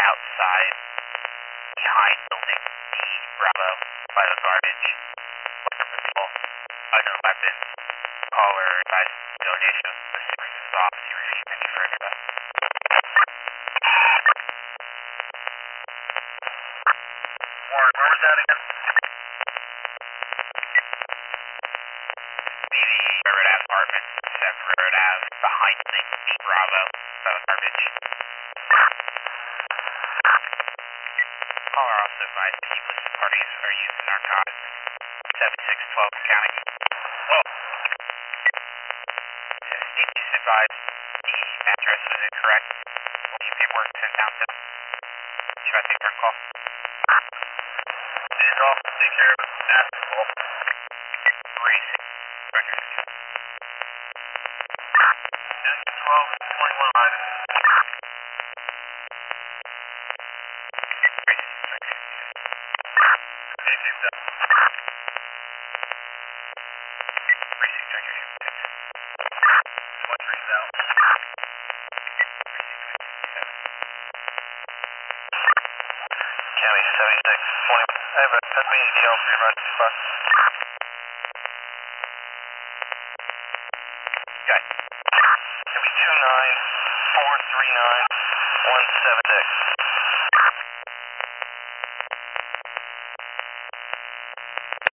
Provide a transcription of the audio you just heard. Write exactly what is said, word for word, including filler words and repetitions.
outside behind building D Bravo by the garbage. Looking for people. Unknown weapon. Caller advised no issue. The series is off. You receive any further. Warren, where was that again? The Railroad Ave apartment, seven Railroad Ave, behind the D Bravo by the garbage. Caller also advised that listed parties are using narcotics. seventy-six twelve county. Oh. Steve just advised the address was incorrect. Will you paperwork sent out to them? Should I take their call? She's off to take care of it. That's cool. Racing. Record. twelve twenty-one five. County seventy-six twenty. I have a that's me detail for your emergency bus. Okay. Could be two nine four three nine one seven six.